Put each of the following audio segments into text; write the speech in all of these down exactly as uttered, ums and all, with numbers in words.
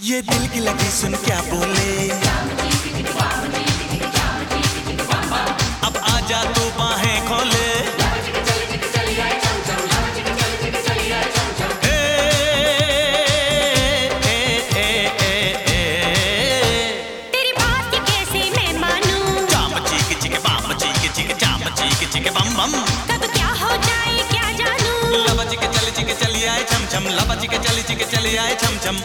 ये दिल की लगी सुन क्या बोले, अब आजा तू बाहें खोले। ए, ए, ए, ए, ए, तेरी बात कैसे मैं मानूं? जाम चीक चिक बाम चीक चिक जाम चीक चिक बम बम। कब क्या हो जाए क्या जानूं? लब चिक चल चिक चली आए छम छम, लब चिक चल चिक चली आए छम छम।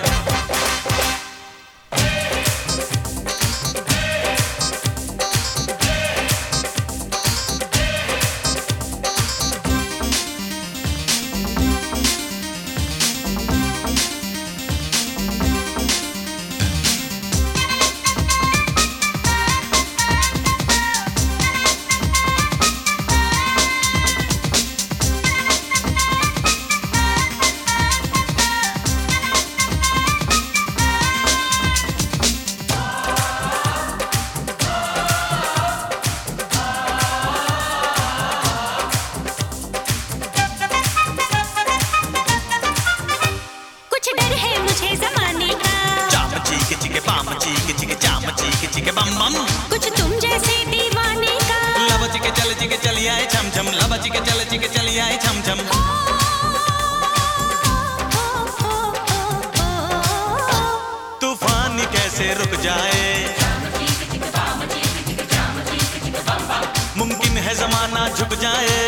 बम बम कुछ तुम जैसे दीवाने का, लब चिके चल चिके चली आए छम छम, लब चिके चल चिके चली आए छम छम। तूफान कैसे रुक जाए, मुमकिन है जमाना झुक जाए।